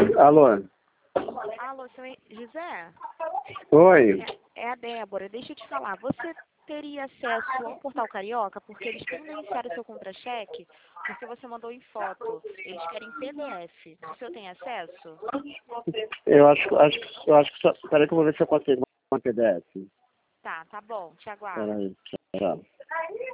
Alô? Alô, seu José? Oi? É a Débora. Deixa eu te falar. Você teria acesso ao Portal Carioca? Porque eles providenciaram o seu contra-cheque porque você mandou em foto. Eles querem PDF. O senhor tem acesso? Eu acho que só... Peraí que eu vou ver se eu consigo uma PDF. Tá bom. Te aguardo. Peraí, tchau.